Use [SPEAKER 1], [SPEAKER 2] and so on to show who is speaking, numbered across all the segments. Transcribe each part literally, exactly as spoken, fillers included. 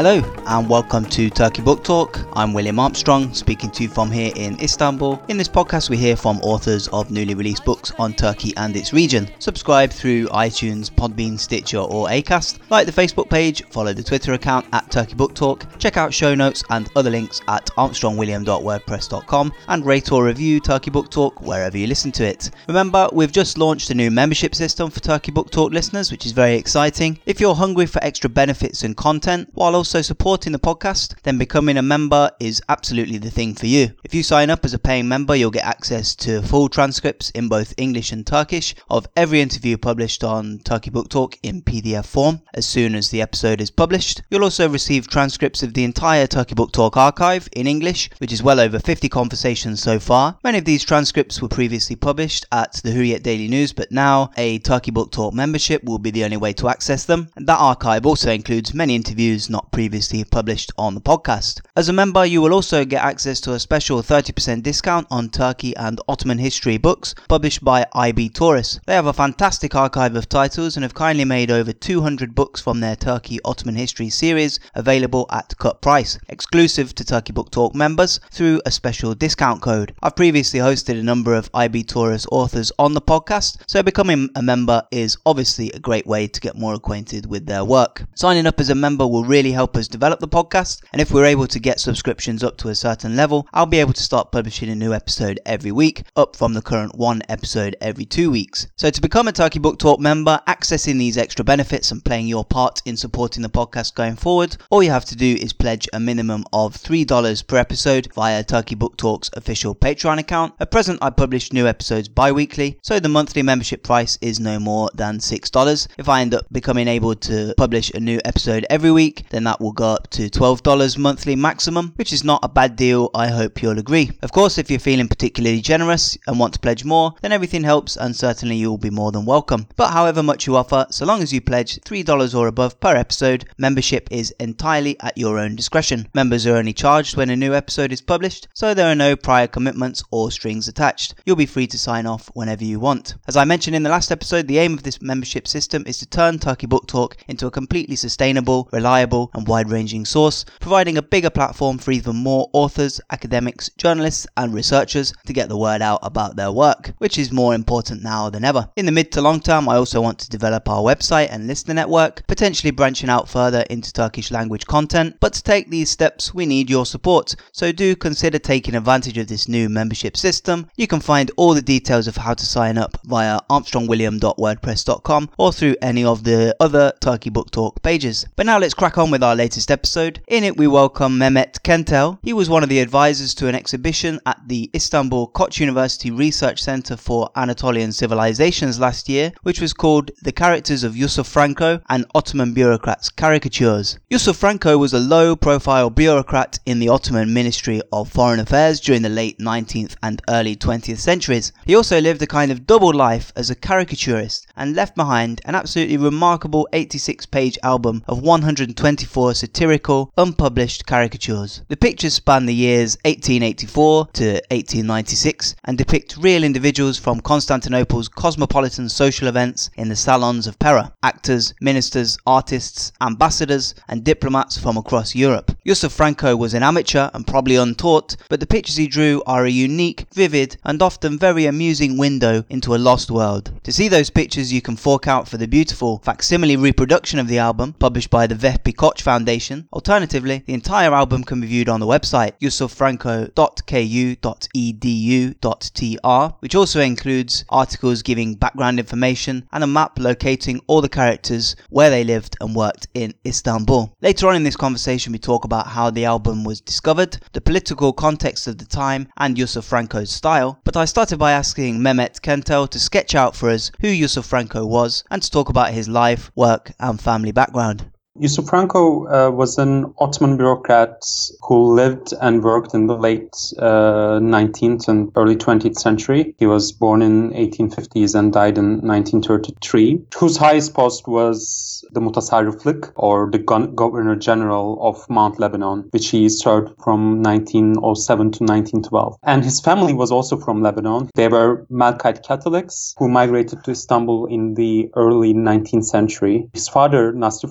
[SPEAKER 1] Hello and welcome to Turkey Book Talk. I'm William Armstrong, speaking to you from here in Istanbul. In this podcast we hear from authors of newly released books on Turkey and its region. Subscribe through iTunes, Podbean, Stitcher or Acast. Like the Facebook page, follow the Twitter account at Turkey Book Talk. Check out show notes and other links at armstrong william dot wordpress dot com and rate or review Turkey Book Talk wherever you listen to it. Remember, we've just launched a new membership system for Turkey Book Talk listeners, which is very exciting. If you're hungry for extra benefits and content while also supporting the podcast, then becoming a member is absolutely the thing for you. If you sign up as a paying member, you'll get access to full transcripts in both English and Turkish of every interview published on Turkey Book Talk in P D F form as soon as the episode is published. You'll also receive transcripts of the entire Turkey Book Talk archive in English, which is well over fifty conversations so far. Many of these transcripts were previously published at the Hurriyet Daily News, but now a Turkey Book Talk membership will be the only way to access them. And that archive also includes many interviews not previously published on the podcast. As a member, you will also get access to a special thirty percent discount on Turkey and Ottoman history books published by I B Tauris. They have a fantastic archive of titles and have kindly made over two hundred books from their Turkey Ottoman history series available at cut price, exclusive to Turkey Book Talk members through a special discount code. I've previously hosted a number of I B Tauris authors on the podcast, so becoming a member is obviously a great way to get more acquainted with their work. Signing up as a member will really help us develop the podcast, and if we're able to get subscriptions up to a certain level, I'll be able to start publishing a new episode every week, up from the current one episode every two weeks. So to become a Turkey Book Talk member, accessing these extra benefits and playing your part in supporting the podcast going forward, all you have to do is pledge a minimum of three dollars per episode via Turkey Book Talk's official Patreon account. At present, I publish new episodes bi-weekly, so the monthly membership price is no more than six dollars. If I end up becoming able to publish a new episode every week, then that will go up to twelve dollars monthly maximum, which is not a bad deal. I hope you'll agree. Of course, if you're feeling particularly generous and want to pledge more, then everything helps and certainly you'll be more than welcome. But however much you offer, so long as you pledge three dollars or above per episode, membership is entirely at your own discretion. Members are only charged when a new episode is published, so there are no prior commitments or strings attached. You'll be free to sign off whenever you want. As I mentioned in the last episode, the aim of this membership system is to turn Turkey Book Talk into a completely sustainable, reliable and wide-ranging source, providing a bigger platform for even more authors, academics, journalists and researchers to get the word out about their work, which is more important now than ever. In the mid to long term, I also want to develop our website and listener network, potentially branching out further into Turkish language content, but to take these steps we need your support, so do consider taking advantage of this new membership system. You can find all the details of how to sign up via armstrong william dot wordpress dot com or through any of the other Turkey Book Talk pages. But now let's crack on with our latest episode. In it we welcome Mehmet Kentel. He was one of the advisors to an exhibition at the Istanbul Koç University Research Center for Anatolian Civilizations last year, which was called The Characters of Yusuf Franco and Ottoman Bureaucrats Caricatures. Yusuf Franco was a low-profile bureaucrat in the Ottoman Ministry of Foreign Affairs during the late nineteenth and early twentieth centuries. He also lived a kind of double life as a caricaturist and left behind an absolutely remarkable eighty-six page album of one hundred twenty-four satirical, unpublished caricatures. The pictures span the years eighteen eighty-four to eighteen ninety-six and depict real individuals from Constantinople's cosmopolitan social events in the salons of Pera, actors, ministers, artists, ambassadors and diplomats from across Europe. Yusuf Franco was an amateur and probably untaught, but the pictures he drew are a unique, vivid and often very amusing window into a lost world. To see those pictures you can fork out for the beautiful facsimile reproduction of the album published by the Vehbi Koç Foundation. Alternatively, the entire album can be viewed on the website yusuf franco dot k u dot e d u dot t r, which also includes articles giving background information and a map locating all the characters where they lived and worked in Istanbul. Later on in this conversation we talk about how the album was discovered, the political context of the time and Yusuf Franco's style, but I started by asking Mehmet Kentel to sketch out for us who Yusuf Franco was and to talk about his life, work and family background.
[SPEAKER 2] Yusuf Franco uh, was an Ottoman bureaucrat who lived and worked in the late uh, nineteenth and early twentieth century. He was born in eighteen fifties and died in nineteen thirty-three, whose highest post was the Mutasarriflik, or the Governor General of Mount Lebanon, which he served from nineteen oh seven to nineteen twelve. And his family was also from Lebanon. They were Melkite Catholics who migrated to Istanbul in the early nineteenth century. His father, Nasri Franco, was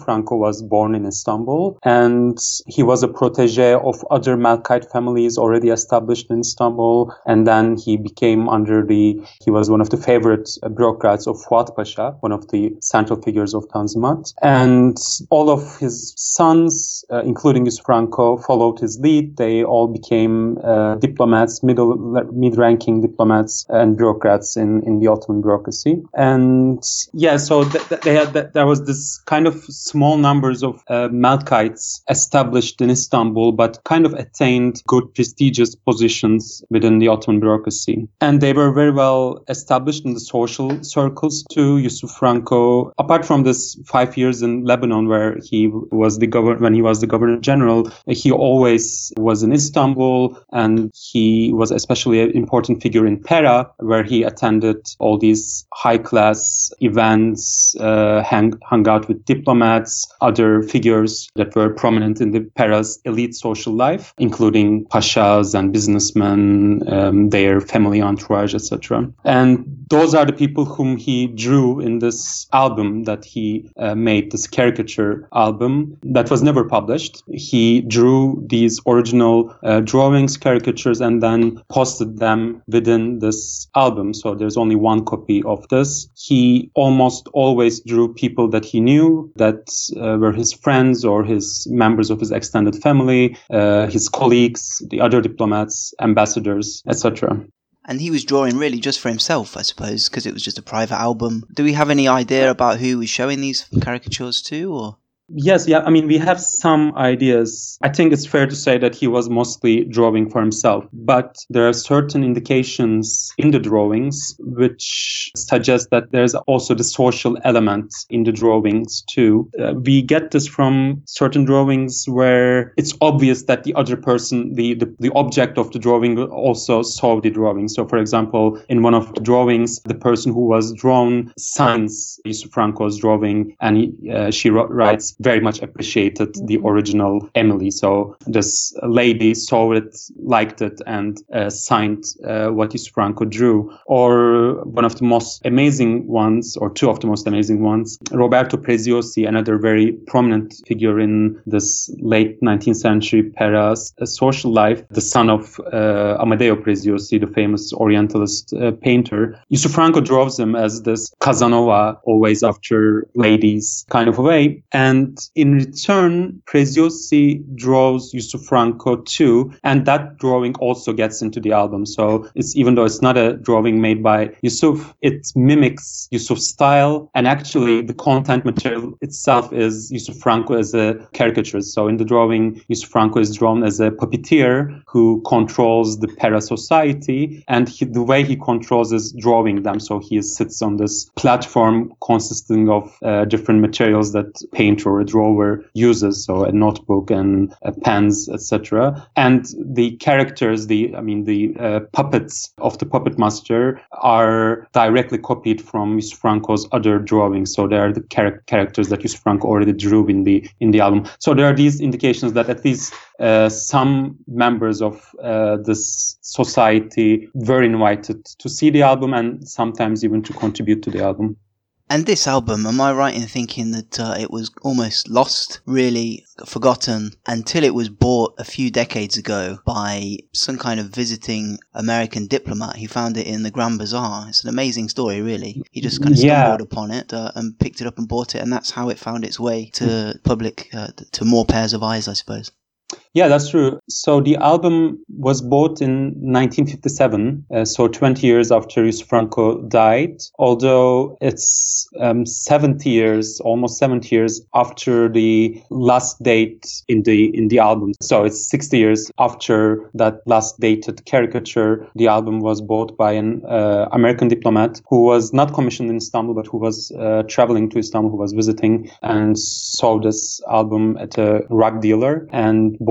[SPEAKER 2] was born in Istanbul, and he was a protege of other Melkite families already established in Istanbul. And then he became under the, he was one of the favorite bureaucrats of Fuat Pasha, one of the central figures of Tanzimat. And all of his sons, uh, including Yusuf Franco, followed his lead. They all became uh, diplomats, middle, mid-ranking diplomats and bureaucrats in, in the Ottoman bureaucracy. And yeah, so th- th- they had th- there was this kind of small numbers of uh, Melkites established in Istanbul, but kind of attained good, prestigious positions within the Ottoman bureaucracy. And they were very well established in the social circles too. Yusuf Franco, apart from this five years in Lebanon where he was the governor, when he was the governor general, he always was in Istanbul, and he was especially an important figure in Pera, where he attended all these high-class events, uh, hang, hung out with diplomats, other figures that were prominent in the Pera's elite social life, including pashas and businessmen, um, their family entourage, et cetera. And those are the people whom he drew in this album that he uh, made, this caricature album that was never published. He drew these original uh, drawings, caricatures, and then posted them within this album. So there's only one copy of this. He almost always drew people that he knew, that uh, were his friends or his members of his extended family, uh, his colleagues, the other diplomats, ambassadors, et cetera.
[SPEAKER 1] And he was drawing really just for himself, I suppose, because it was just a private album. Do we have any idea about who was showing these caricatures to, or?
[SPEAKER 2] Yes, yeah. I mean, we have some ideas. I think it's fair to say that he was mostly drawing for himself, but there are certain indications in the drawings which suggest that there's also the social element in the drawings too. Uh, we get this from certain drawings where it's obvious that the other person, the, the, the object of the drawing also saw the drawing. So, for example, in one of the drawings, the person who was drawn signs Yusuf Franco's drawing, and he, uh, she writes, very much appreciated the original Emily. So this lady saw it, liked it, and uh, signed uh, what Yusuf Franco drew. Or one of the most amazing ones, or two of the most amazing ones, Roberto Preziosi, another very prominent figure in this late nineteenth century Pera's uh, social life, the son of uh, Amadeo Preziosi, the famous Orientalist uh, painter. Yusuf Franco draws him as this Casanova, always after ladies kind of a way. And in return, Preziosi draws Yusuf Franco too, and that drawing also gets into the album. So it's, even though it's not a drawing made by Yusuf, it mimics Yusuf's style, and actually the content material itself is Yusuf Franco as a caricaturist. So in the drawing, Yusuf Franco is drawn as a puppeteer who controls the Pera society, and he, the way he controls is drawing them. So he sits on this platform consisting of uh, different materials that paint or a drawer uses, so a notebook and uh, pens, et cetera. And the characters, the I mean the uh, puppets of the puppet master are directly copied from Yusuf Franco's other drawings. So they are the char- characters that Yusuf Franco already drew in the in the album. So there are these indications that at least uh, some members of uh, this society were invited to see the album and sometimes even to contribute to the album.
[SPEAKER 1] And this album, am I right in thinking that uh, it was almost lost, really forgotten, until it was bought a few decades ago by some kind of visiting American diplomat? He found it in the Grand Bazaar. It's an amazing story, really. He just kind of stumbled yeah. upon it uh, and picked it up and bought it, and that's how it found its way to public, uh, to more pairs of eyes, I suppose.
[SPEAKER 2] Yeah, that's true. So the album was bought in nineteen fifty-seven, uh, so twenty years after Yusuf Franco died, although it's um, seventy years, almost seventy years after the last date in the in the album. So it's sixty years after that last dated caricature. The album was bought by an uh, American diplomat who was not commissioned in Istanbul, but who was uh, traveling to Istanbul, who was visiting, and saw this album at a rug dealer and bought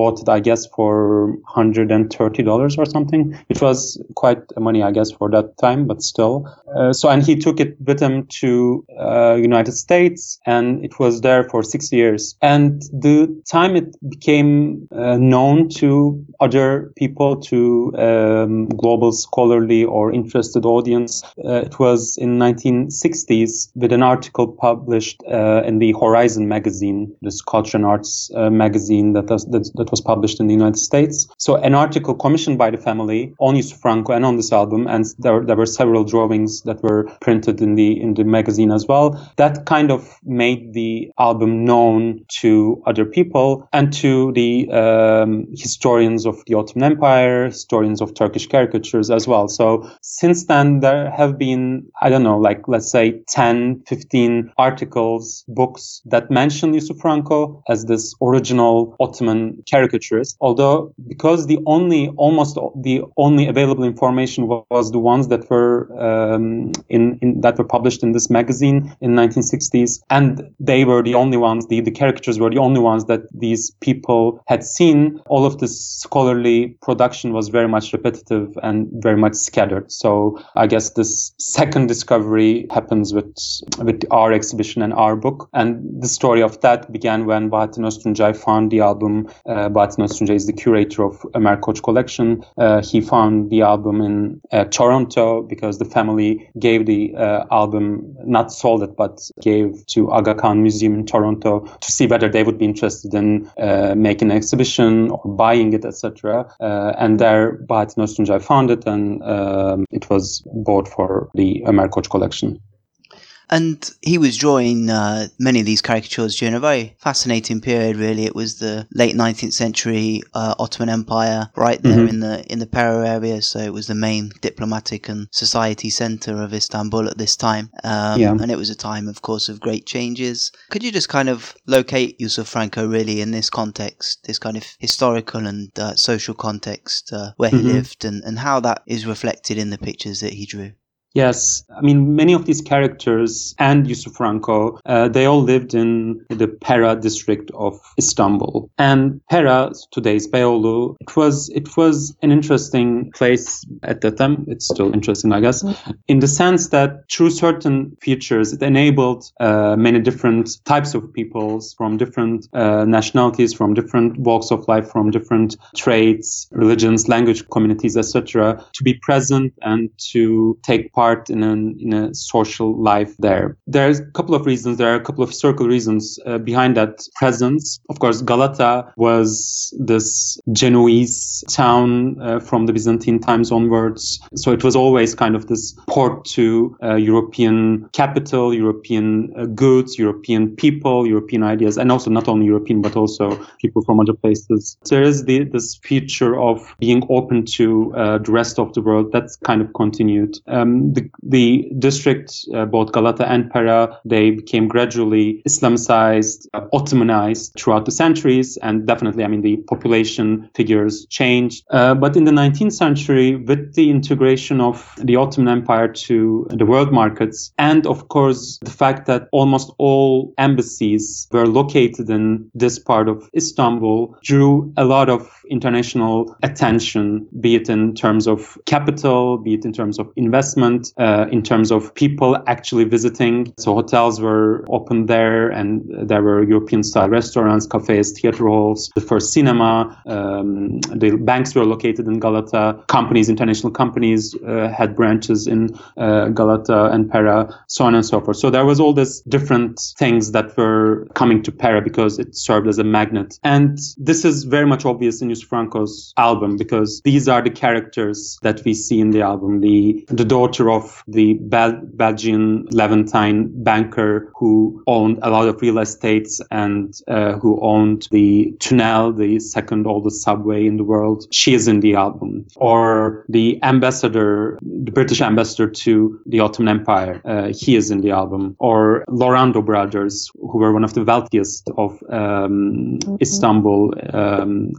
[SPEAKER 2] bought it, I guess, for one hundred thirty dollars or something, which was quite money, I guess, for that time, but still. Uh, so, and he took it with him to uh, United States, and it was there for six years. And the time it became uh, known to other people, to um, global scholarly or interested audience, uh, it was in nineteen sixties with an article published uh, in the Horizon magazine, this culture and arts uh, magazine that was, that, that was published in the United States. So an article commissioned by the family on Yusuf Franco and on this album, and there, there were several drawings that were printed in the in the magazine as well. That kind of made the album known to other people and to the um, historians of the Ottoman Empire, historians of Turkish caricatures as well. So since then, there have been, I don't know, like let's say ten, fifteen articles, books that mention Yusuf Franco as this original Ottoman caricaturist. Although, because the only, almost the only available information was the ones that were um, in, in that were published in this magazine in nineteen sixties, and they were the only ones. The, the caricatures were the only ones that these people had seen. All of this scholarly production was very much repetitive and very much scattered. So I guess this second discovery happens with with our exhibition and our book. And the story of that began when Bahattin Öztuncay found the album. Uh, Bahattin Öztuncay is the curator of Ömer Koç collection. Uh, he found the album in uh, Toronto because the family gave the uh, album, not sold it, but gave to Aga Khan Museum in Toronto to see whether they would be interested in uh, making an exhibition or buying it, et cetera. Uh, and there, Bahattin Öztuncay found it, and um, it was bought for the Ömer Koç collection.
[SPEAKER 1] And he was drawing uh, many of these caricatures during a very fascinating period, really. It was the late nineteenth century uh, Ottoman Empire, right there mm-hmm. in the in the Pera area. So it was the main diplomatic and society centre of Istanbul at this time. Um, yeah. And it was a time, of course, of great changes. Could you just kind of locate Yusuf Franco really in this context, this kind of historical and uh, social context uh, where he mm-hmm. lived, and, and how that is reflected in the pictures that he drew?
[SPEAKER 2] Yes, I mean, many of these characters and Yusuf Franco, uh, they all lived in the Pera district of Istanbul. And Pera, today's Beyoğlu, it was it was an interesting place at that time. It's still interesting, I guess, in the sense that through certain features, it enabled uh, many different types of peoples from different uh, nationalities, from different walks of life, from different trades, religions, language communities, et cetera, to be present and to take part part in a, in a social life there. There's a couple of reasons. There are a couple of historical reasons uh, behind that presence. Of course, Galata was this Genoese town uh, from the Byzantine times onwards. So it was always kind of this port to uh, European capital, European uh, goods, European people, European ideas, and also not only European, but also people from other places. So there is the, this feature of being open to uh, the rest of the world that's kind of continued. Um, the, the district, uh, both Galata and Pera, they became gradually Islamicized, uh, Ottomanized throughout the centuries. And definitely, I mean, the population figures changed. Uh, but in the nineteenth century, with the integration of the Ottoman Empire to the world markets, and of course, the fact that almost all embassies were located in this part of Istanbul, drew a lot of international attention, be it in terms of capital, be it in terms of investment, uh, in terms of people actually visiting. So hotels were opened there, and there were European-style restaurants, cafes, theater halls, the first cinema. Um, the banks were located in Galata. Companies, international companies, uh, had branches in uh, Galata and Pera, so on and so forth. So there was all these different things that were coming to Pera because it served as a magnet. And this is very much obvious in Yusuf Franco's album, because these are the characters that we see in the album. The the daughter of the Bel- Belgian Levantine banker who owned a lot of real estates and uh, who owned the Tunnel, the second oldest subway in the world. She is in the album. Or the ambassador, the British ambassador to the Ottoman Empire, uh, he is in the album. Or Lorando brothers, who were one of the wealthiest of um, mm-hmm. Istanbul um, in this time.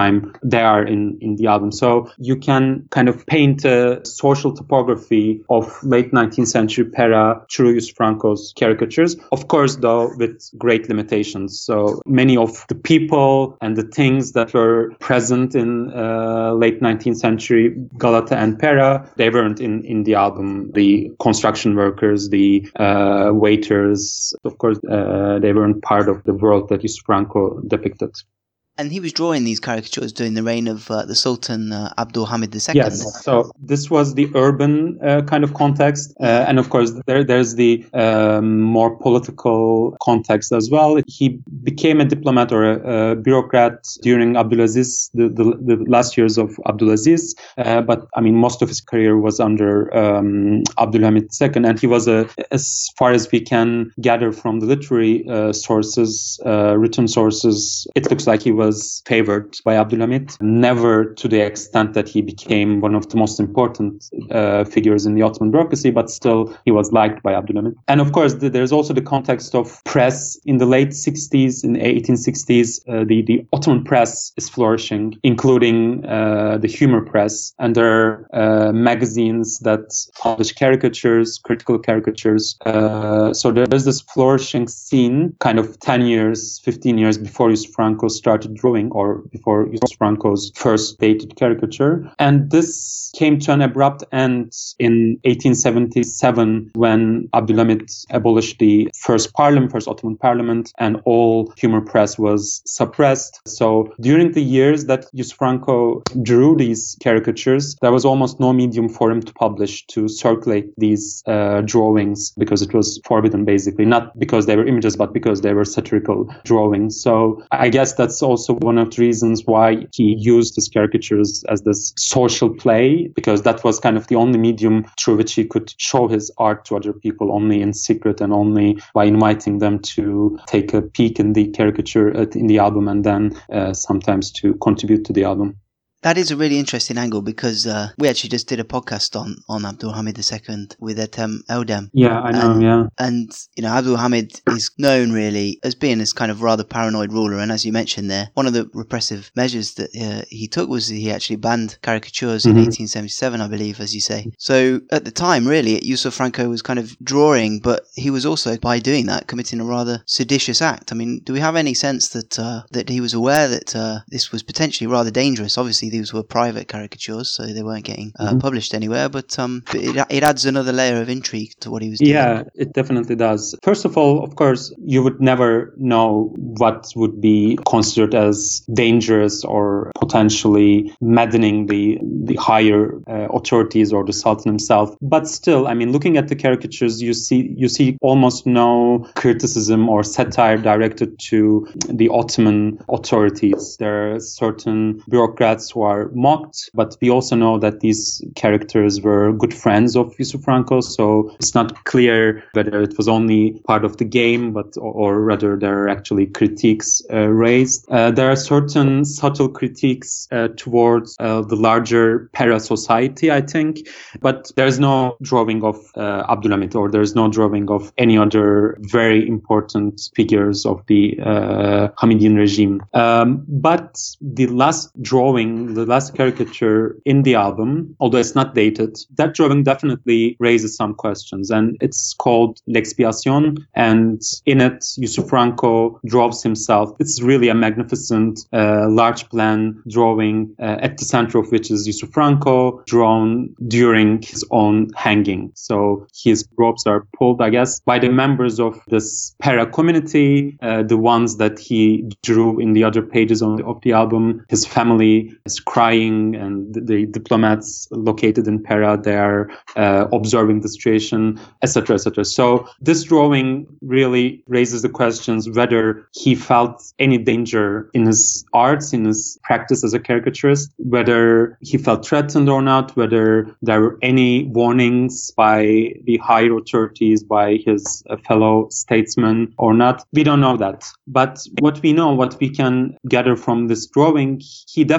[SPEAKER 2] time, they are in, in the album. So you can kind of paint a social topography of late nineteenth century Pera through Yusuf Franco's caricatures. Of course, though, with great limitations. So many of the people and the things that were present in uh, late nineteenth century Galata and Pera, they weren't in, in the album. The construction workers, the uh, waiters, of course, uh, they weren't part of the world that Yusuf Franco depicted.
[SPEAKER 1] And he was drawing these caricatures during the reign of uh, the Sultan uh, Abdul Hamid the Second.
[SPEAKER 2] Yes, so this was the urban uh, kind of context. Uh, and of course, there, there's the um, more political context as well. He became a diplomat or a, a bureaucrat during Abdulaziz, the, the, the last years of Abdulaziz. Uh, but I mean, most of his career was under um, Abdul Hamid the Second. And he was, a, as far as we can gather from the literary uh, sources, uh, written sources, it looks like he was was favored by Abdulhamid, never to the extent that he became one of the most important uh, figures in the Ottoman bureaucracy, but still he was liked by Abdulhamid. And of course, the, there's also the context of press. In the late sixties, in the eighteen sixties, uh, the, the Ottoman press is flourishing, including uh, the humor press. And there are uh, magazines that publish caricatures, critical caricatures. Uh, so there's this flourishing scene kind of ten years, fifteen years before Yusuf Franco started drawing, or before Yusuf Franco's first dated caricature. And this came to an abrupt end in eighteen seventy-seven when Abdulhamid abolished the first parliament, first Ottoman parliament, and all humor press was suppressed. So during the years that Yusuf Franco drew these caricatures, there was almost no medium for him to publish, to circulate these uh, drawings, because it was forbidden, basically, not because they were images, but because they were satirical drawings. So I guess that's also one of the reasons why he used his caricatures as this social play, because that was kind of the only medium through which he could show his art to other people, only in secret and only by inviting them to take a peek in the caricature, in the album, and then uh, sometimes to contribute to the album.
[SPEAKER 1] That is a really interesting angle, because uh, we actually just did a podcast on, on Abdul Hamid the Second with Ethem Eldem.
[SPEAKER 2] Yeah, I know,
[SPEAKER 1] and,
[SPEAKER 2] yeah.
[SPEAKER 1] And, you know, Abdul Hamid is known really as being this kind of rather paranoid ruler. And as you mentioned there, one of the repressive measures that uh, he took was that he actually banned caricatures mm-hmm. in eighteen seventy-seven, I believe, as you say. So at the time, really, Yusuf Franco was kind of drawing, but he was also, by doing that, committing a rather seditious act. I mean, do we have any sense that, uh, that he was aware that uh, this was potentially rather dangerous? Obviously, these were private caricatures, so they weren't getting uh, mm-hmm. published anywhere, but um, it, it adds another layer of intrigue to what he was doing.
[SPEAKER 2] Yeah, it definitely does. First of all, of course, you would never know what would be considered as dangerous or potentially maddening the, the higher uh, authorities or the Sultan himself. But still, I mean, looking at the caricatures, you see you see almost no criticism or satire directed to the Ottoman authorities. There are certain bureaucrats who are mocked, but we also know that these characters were good friends of Yusuf Franco, so it's not clear whether it was only part of the game, but or, or rather there are actually critiques uh, raised. Uh, there are certain subtle critiques uh, towards uh, the larger Pera society, I think, but there's no drawing of uh, Abdulhamid, or there's no drawing of any other very important figures of the uh, Hamidian regime. Um, but the last drawing, the last caricature in the album, although it's not dated, that drawing definitely raises some questions, and it's called L'Expiation, and in it Yusuf Franco draws himself. It's really a magnificent uh, large plan drawing, uh, at the center of which is Yusuf Franco, drawn during his own hanging. So his robes are pulled, I guess, by the members of this Pera community, uh, the ones that he drew in the other pages on the, of the album. His family is crying, and the, the diplomats located in Pera, they are uh, observing the situation, et cetera, et cetera. So this drawing really raises the questions whether he felt any danger in his arts, in his practice as a caricaturist, whether he felt threatened or not, whether there were any warnings by the higher authorities, by his uh, fellow statesmen or not. We don't know that. But what we know, what we can gather from this drawing, he definitely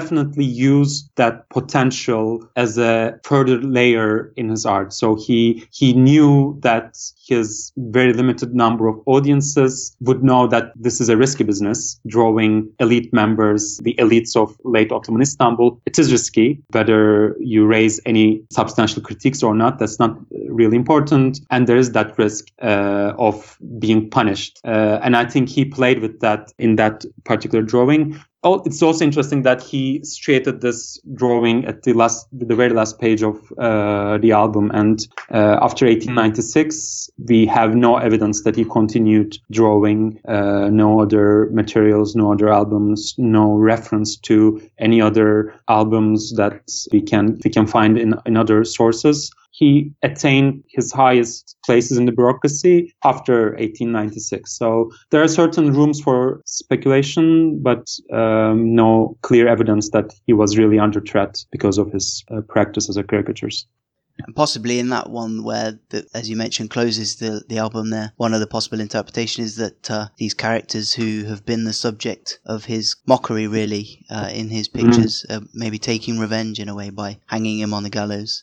[SPEAKER 2] use that potential as a further layer in his art. So he he knew that his very limited number of audiences would know that this is a risky business, drawing elite members, the elites of late Ottoman Istanbul. It is risky, whether you raise any substantial critiques or not, that's not really important. And there is that risk uh, of being punished. Uh, and I think he played with that in that particular drawing. Oh, it's also interesting that he straightened this drawing at the last, the very last page of uh, the album. And uh, after eighteen ninety-six, we have no evidence that he continued drawing, uh, no other materials, no other albums, no reference to any other albums that we can we can find in, in other sources. He attained his highest places in the bureaucracy after eighteen ninety-six. So there are certain rooms for speculation, but um, no clear evidence that he was really under threat because of his uh, practice as a caricaturist.
[SPEAKER 1] And possibly in that one where, the, as you mentioned, closes the, the album there, one of the possible interpretations is that uh, these characters who have been the subject of his mockery, really, uh, in his pictures, mm-hmm. uh, maybe taking revenge in a way by hanging him on the gallows.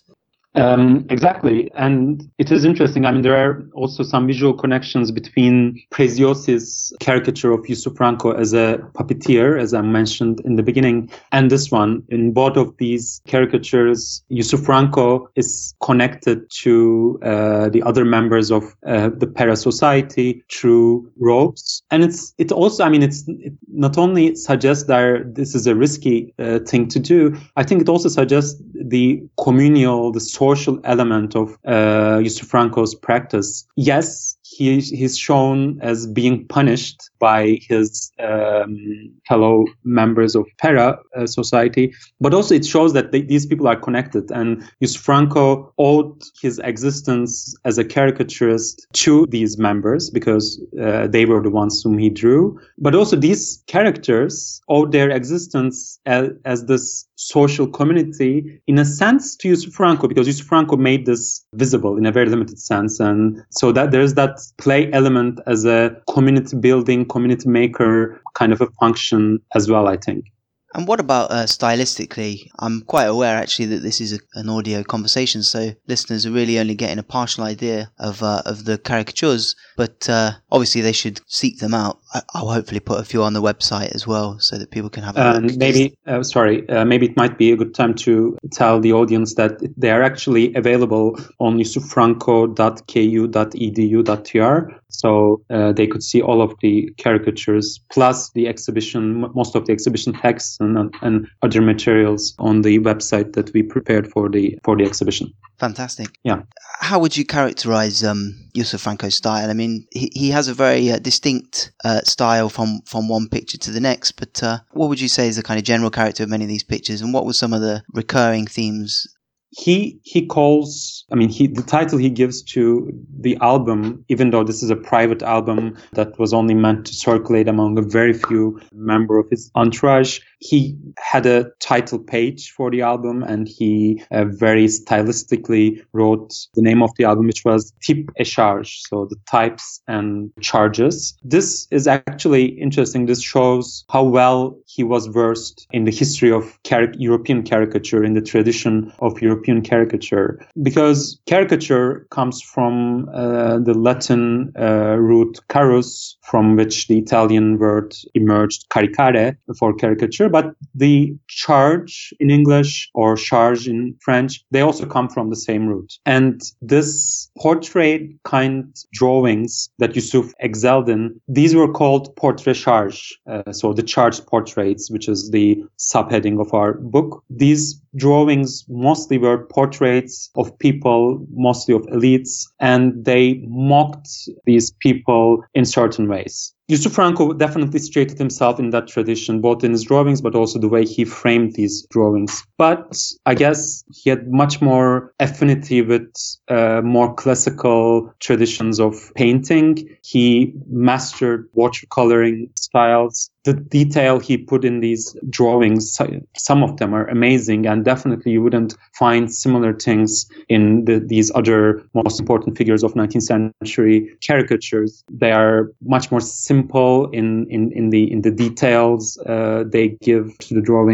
[SPEAKER 2] Um, exactly. And it is interesting. I mean, there are also some visual connections between Preziosi's caricature of Yusuf Franco as a puppeteer, as I mentioned in the beginning, and this one. In both of these caricatures, Yusuf Franco is connected to uh, the other members of uh, the Pera Society through ropes. And it's it also, I mean, it's it not only suggests that this is a risky uh, thing to do, I think it also suggests the communal, the social element of uh, Yusuf Franco's practice. Yes, he he's shown as being punished by his um, fellow members of Pera uh, society, but also it shows that they, these people are connected. And Yusuf Franco owed his existence as a caricaturist to these members because uh, they were the ones whom he drew. But also these characters owed their existence as, as this social community in a sense to Yusuf Franco, because Yusuf Franco made this visible in a very limited sense. And so that there's that play element as a community building, community maker kind of a function as well, I think.
[SPEAKER 1] And what about uh, stylistically? I'm quite aware actually that this is a, an audio conversation, so listeners are really only getting a partial idea of uh, of the caricatures, but uh, obviously they should seek them out. I- I'll hopefully put a few on the website as well so that people can have a
[SPEAKER 2] um,
[SPEAKER 1] look.
[SPEAKER 2] Maybe, uh, sorry, uh, maybe it might be a good time to tell the audience that they are actually available on yusuf franco dot k u dot e d u dot t r. So uh, they could see all of the caricatures plus the exhibition, most of the exhibition texts and, and other materials on the website that we prepared for the for the exhibition.
[SPEAKER 1] Fantastic.
[SPEAKER 2] Yeah.
[SPEAKER 1] How would you characterize um, Yusuf Franco's style? I mean, he, he has a very uh, distinct uh, style from, from one picture to the next, but uh, what would you say is the kind of general character of many of these pictures, and what were some of the recurring themes?
[SPEAKER 2] He he calls, I mean, he the title he gives to the album, even though this is a private album that was only meant to circulate among a very few members of his entourage, he had a title page for the album, and he uh, very stylistically wrote the name of the album, which was Type et Charge, so the types and charges. This is actually interesting. This shows how well he was versed in the history of caric- European caricature, in the tradition of European caricature, because caricature comes from uh, the Latin uh, root carus, from which the Italian word emerged, caricare, for caricature. But the charge in English or charge in French, they also come from the same root. And this portrait kind drawings that Yusuf excelled in, these were called portrait charge. Uh, so the charged portraits, which is the subheading of our book. These drawings mostly were portraits of people, mostly of elites, and they mocked these people in certain ways. Yusuf Franco definitely straightened himself in that tradition, both in his drawings, but also the way he framed these drawings. But I guess he had much more affinity with uh, more classical traditions of painting. He mastered watercoloring styles. The detail he put in these drawings, some of them are amazing, and definitely you wouldn't find similar things in the, these other most important figures of nineteenth century caricatures. They are much more simple in, in, in the in the details uh, they give to the drawings.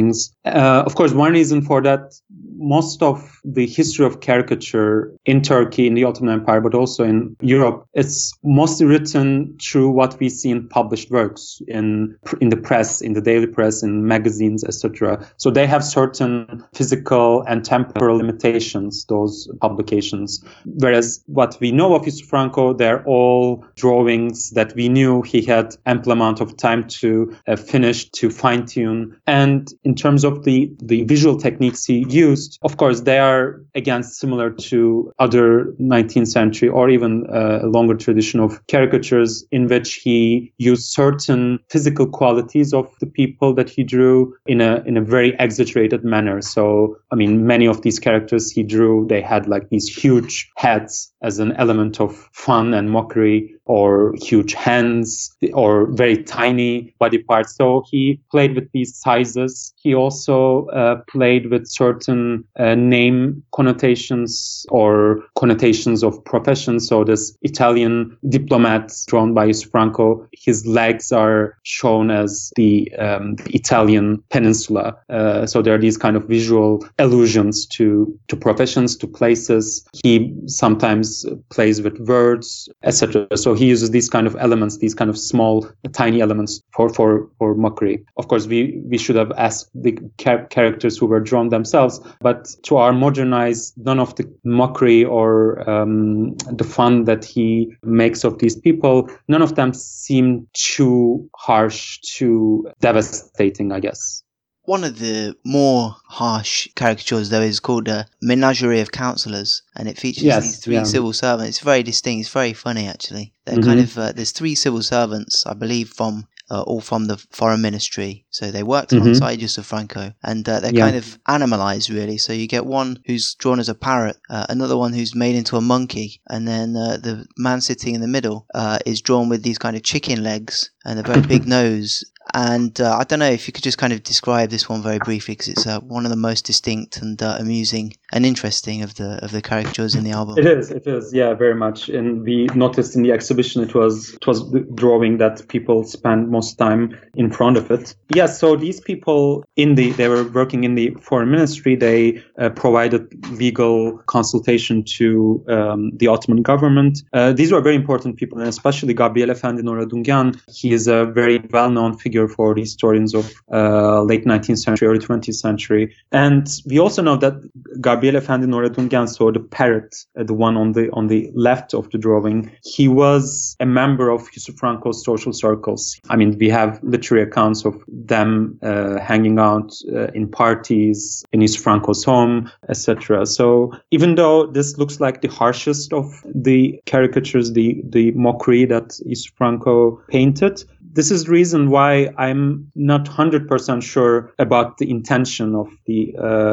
[SPEAKER 2] Uh, of course, one reason for that, most of the history of caricature in Turkey, in the Ottoman Empire, but also in Europe, it's mostly written through what we see in published works, in in the press, in the daily press, in magazines, et cetera. So they have certain physical and temporal limitations, those publications. Whereas what we know of Yusuf Franco, they're all drawings that we knew he had ample amount of time to uh, finish, to fine-tune. And in terms of the, the visual techniques he used, of course, they are, again, similar to other nineteenth century or even uh, a longer tradition of caricatures in which he used certain physical qualities of the people that he drew in a in a very exaggerated manner. So, I mean, many of these characters he drew, they had like these huge heads as an element of fun and mockery, or huge hands, or very tiny body parts. So he played with these sizes. He also uh, played with certain uh, name connotations or connotations of professions. So this Italian diplomat drawn by Yusuf Franco, his legs are shown as the, um, the Italian peninsula. Uh, so there are these kind of visual allusions to, to professions, to places. He sometimes plays with words, et cetera. So he uses these kind of elements, these kind of small, tiny elements for, for, for mockery. Of course, we, we should have asked the char- characters who were drawn themselves, but to our modern eyes, none of the mockery or um, the fun that he makes of these people, none of them seem too harsh, too devastating, I guess.
[SPEAKER 1] One of the more harsh caricatures, though, is called a Menagerie of Councillors, and it features
[SPEAKER 2] yes,
[SPEAKER 1] these three
[SPEAKER 2] yeah.
[SPEAKER 1] civil servants. It's very distinct. It's very funny, actually. They're
[SPEAKER 2] Mm-hmm.
[SPEAKER 1] kind of uh, there's three civil servants, I believe, from uh, all from the foreign ministry. So they worked
[SPEAKER 2] Mm-hmm.
[SPEAKER 1] alongside Yusuf Franco, and uh, they're
[SPEAKER 2] yeah.
[SPEAKER 1] kind of animalized, really. So you get one who's drawn as a parrot, uh, another one who's made into a monkey, and then uh, the man sitting in the middle uh, is drawn with these kind of chicken legs and a very big nose. And uh, I don't know if you could just kind of describe this one very briefly, because it's uh, one of the most distinct and uh, amusing and interesting of the of the caricatures in the album.
[SPEAKER 2] It is, it is, yeah, very much. And we noticed in the exhibition it was it was the drawing that people spent most time in front of it. Yeah, so these people in the they were working in the foreign ministry. They uh, provided legal consultation to um, the Ottoman government. Uh, these were very important people, and especially Gabriel Efendi Noradungan. He is a very well-known figure for the historians of uh, late nineteenth century, early twentieth century. And we also know that Gabriel Efendi Noradungan, so the parrot, uh, the one on the on the left of the drawing, he was a member of Yusuf Franco's social circles. I mean, we have literary accounts of them uh, hanging out uh, in parties in Yusuf Franco's home, et cetera. So even though this looks like the harshest of the caricatures, the the mockery that Yusuf Franco painted, this is the reason why I'm not one hundred percent sure about the intention of the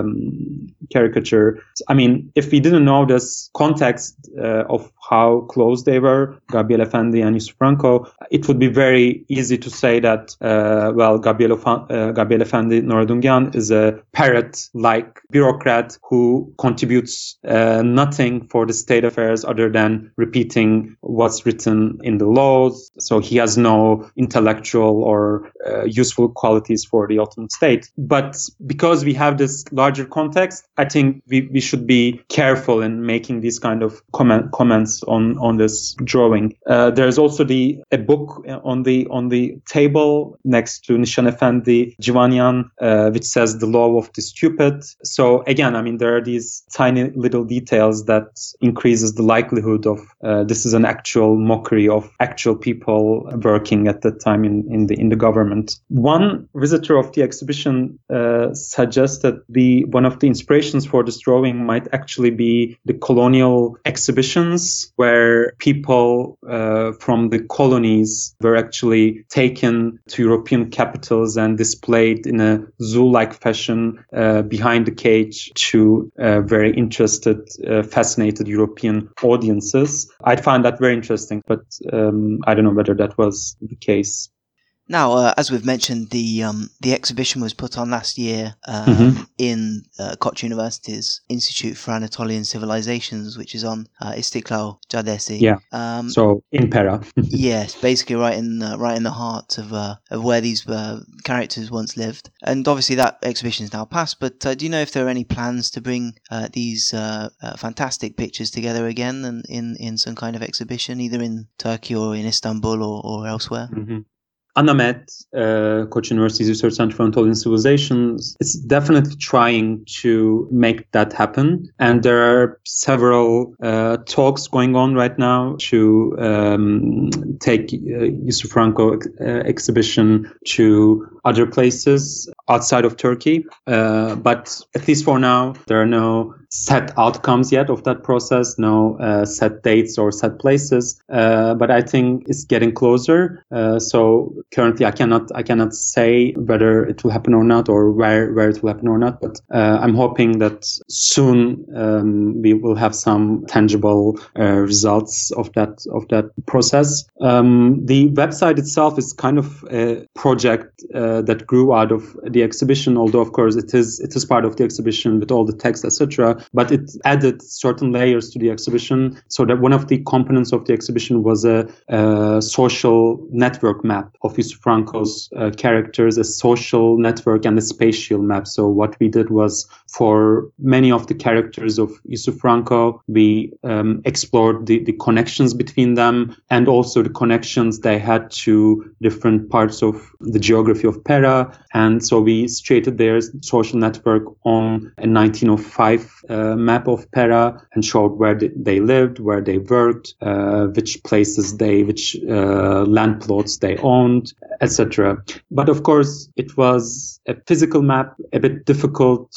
[SPEAKER 2] um, caricature. I mean, if we didn't know this context uh, of how close they were, Gabriel Efendi and Yusuf Franco, it would be very easy to say that, uh, well, Gabriel, uh, Gabriel Efendi Noradungan is a parrot-like bureaucrat who contributes uh, nothing for the state affairs other than repeating what's written in the laws. So he has no intellectual or uh, useful qualities for the Ottoman state. But because we have this larger context, I think we, we should be careful in making these kind of comment, comments on, on this drawing. Uh, there's also the a book on the on the table next to Nishan Efendi Jivanyan, uh, which says the law of the stupid. So again, I mean, there are these tiny little details that increases the likelihood of uh, this is an actual mockery of actual people working at the time in, in the in the government. One visitor of the exhibition uh, suggested the one of the inspirations for this drawing might actually be the colonial exhibitions, where people uh, from the colonies were actually taken to European capitals and displayed in a zoo-like fashion uh, behind the cage to uh, very interested, uh, fascinated European audiences. I find that very interesting, but um, I don't know whether that was the case.
[SPEAKER 1] Now, uh, as we've mentioned, the um, the exhibition was put on last year um,
[SPEAKER 2] Mm-hmm.
[SPEAKER 1] in uh, Koç University's Institute for Anatolian Civilizations, which is on uh, Istiklal Caddesi.
[SPEAKER 2] Yeah.
[SPEAKER 1] Um,
[SPEAKER 2] So in Pera.
[SPEAKER 1] yes, basically right in uh, right in the heart of uh, of where these uh, characters once lived. And obviously that exhibition is now past. But uh, do you know if there are any plans to bring uh, these uh, uh, fantastic pictures together again and in in some kind of exhibition, either in Turkey or in Istanbul or, or elsewhere?
[SPEAKER 2] Mm-hmm. ANAMET, uh, Koç University's Research Center for Anatolian Civilizations, is definitely trying to make that happen. And there are several uh, talks going on right now to um, take uh, Yusuf Franco ex- uh, exhibition to other places outside of Turkey. Uh, but at least for now, there are no set outcomes yet of that process, no uh, set dates or set places. Uh, but I think it's getting closer. Uh, so currently, I cannot I cannot say whether it will happen or not, or where where it will happen or not. But uh, I'm hoping that soon um, we will have some tangible uh, results of that of that process. Um, the website itself is kind of a project uh, that grew out of the exhibition, although of course it is it is part of the exhibition with all the text, et cetera. But it added certain layers to the exhibition, so that one of the components of the exhibition was a, a social network map of Yusuf Franco's uh, characters, a social network and a spatial map. So what we did was, for many of the characters of Yusuf Franco, we um, explored the, the connections between them and also the connections they had to different parts of the geography of Pera. And so we created their social network on a nineteen oh five uh, map of Pera and showed where they lived, where they worked, uh, which places they, which uh, land plots they owned, et cetera. But of course, it was a physical map, a bit difficult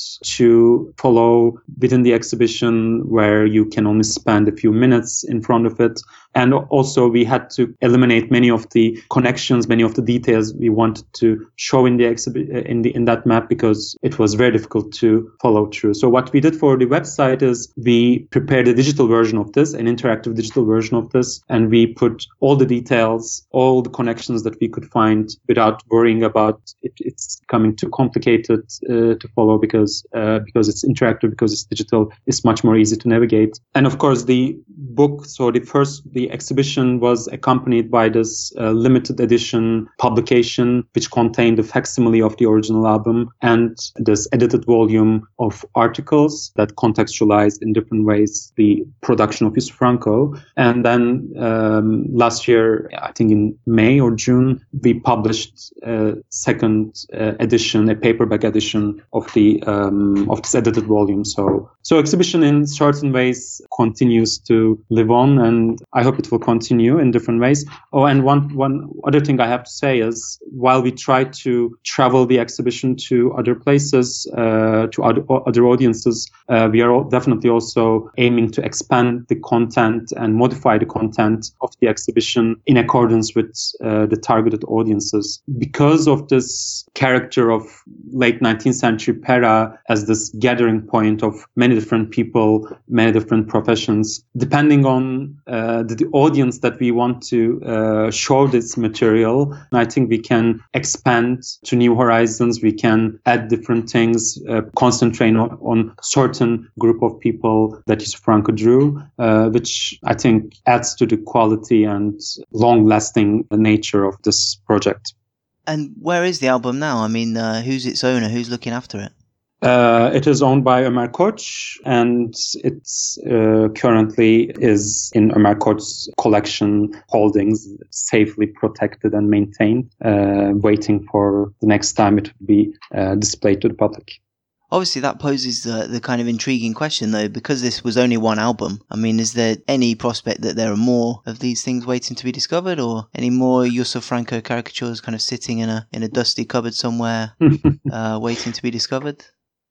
[SPEAKER 2] to follow within the exhibition, where you can only spend a few minutes in front of it. And also we had to eliminate many of the connections, many of the details we wanted to show in the exhibit in the in that map, because it was very difficult to follow through. So what we did for the website is we prepared a digital version of this, an interactive digital version of this, and we put all the details, all the connections that we could find without worrying about it, it's becoming too complicated uh, to follow, because uh, because it's interactive, because it's digital, it's much more easy to navigate. And of course, the book, so the first the exhibition was accompanied by this uh, limited edition publication, which contained a facsimile of the original album and this edited volume of articles that contextualized in different ways the production of Yusuf Franco. And then um, last year, I think in May or June, we published a second uh, edition, a paperback edition of the um, of this edited volume. So, so exhibition in certain ways continues to live on, and I hope it will continue in different ways. Oh, and one one other thing I have to say is, while we try to travel the exhibition to other places, uh, to other, other audiences, uh, we are definitely also aiming to expand the content and modify the content of the exhibition in accordance with uh, the targeted audiences. Because of this character of late nineteenth century Pera as this gathering point of many different people, many different professions, depending on uh, the, the audience that we want to uh, show this material, I think we can expand to new horizons. We can add different things, uh, concentrate on, on certain group of people that Yusuf Franco drew, uh, which I think adds to the quality and long-lasting nature of this project.
[SPEAKER 1] And where is the album now? I mean, uh, who's its owner? Who's looking after it?
[SPEAKER 2] Uh, it is owned by Ömer Koç, and it's uh, currently is in Ömer Koç's collection holdings, safely protected and maintained, uh, waiting for the next time it will be uh, displayed to the public.
[SPEAKER 1] Obviously, that poses the, the kind of intriguing question, though, because this was only one album. I mean, is there any prospect that there are more of these things waiting to be discovered, or any more Yusuf Franco caricatures kind of sitting in a in a dusty cupboard somewhere, uh, waiting to be discovered?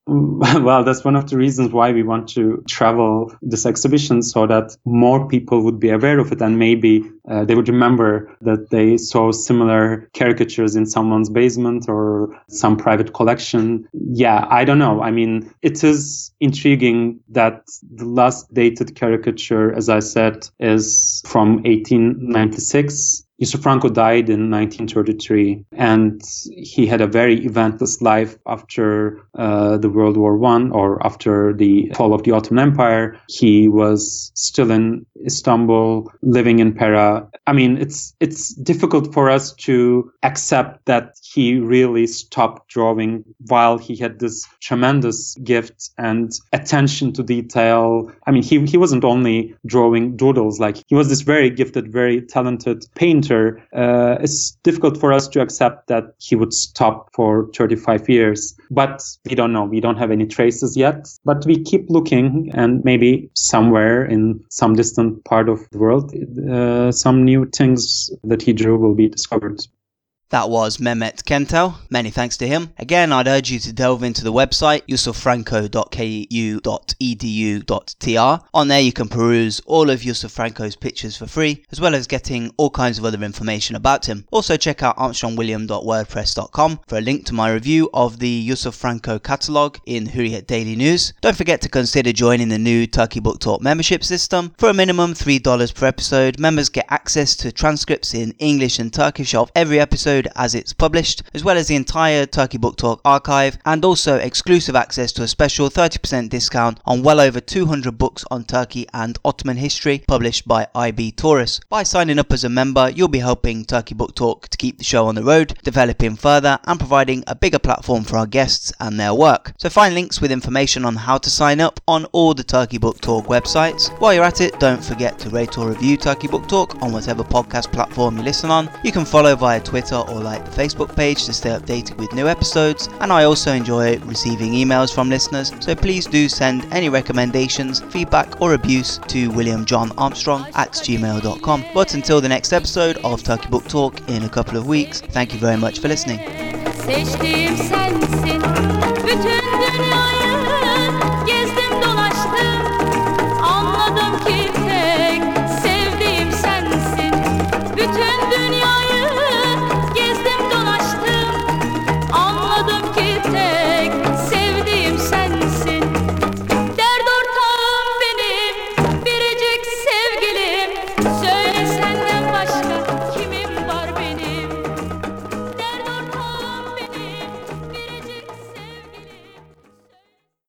[SPEAKER 2] Well, that's one of the reasons why we want to travel this exhibition, so that more people would be aware of it, and maybe uh, they would remember that they saw similar caricatures in someone's basement or some private collection. Yeah, I don't know. I mean, it is intriguing that the last dated caricature, as I said, is from eighteen ninety-six. Yusuf Franco died in nineteen thirty-three, and he had a very eventless life after uh, the World War One, or after the fall of the Ottoman Empire. He was still in Istanbul, living in Pera. I mean, it's it's difficult for us to accept that he really stopped drawing while he had this tremendous gift and attention to detail. I mean, he he wasn't only drawing doodles, like he was this very gifted, very talented painter. Uh, it's difficult for us to accept that he would stop for thirty-five years, but we don't know. We don't have any traces yet, but we keep looking, and maybe somewhere in some distant part of the world, uh, some new things that he drew will be discovered.
[SPEAKER 1] That was Mehmet Kentel. Many thanks to him. Again, I'd urge you to delve into the website yusuf franco dot k u dot e d u dot t r. On there you can peruse all of Yusuf Franco's pictures for free, as well as getting all kinds of other information about him. Also check out armstrong william dot wordpress dot com for a link to my review of the Yusuf Franco catalogue in Hurriyet Daily News. Don't forget to consider joining the new Turkey Book Talk membership system. For a minimum three dollars per episode, members get access to transcripts in English and Turkish of every episode as it's published, as well as the entire Turkey Book Talk archive, and also exclusive access to a special thirty percent discount on well over two hundred books on Turkey and Ottoman history published by I B Taurus. By signing up as a member, you'll be helping Turkey Book Talk to keep the show on the road, developing further, and providing a bigger platform for our guests and their work. So find links with information on how to sign up on all the Turkey Book Talk websites. While you're at it, don't forget to rate or review Turkey Book Talk on whatever podcast platform you listen on. You can follow via Twitter or like the Facebook page to stay updated with new episodes, and I also enjoy receiving emails from listeners, so please do send any recommendations, feedback or abuse to william john armstrong at gmail dot com. But until the next episode of Turkey Book Talk in a couple of weeks, thank you very much for listening.
[SPEAKER 3] Seçtiğim sensin, bütün dünyayı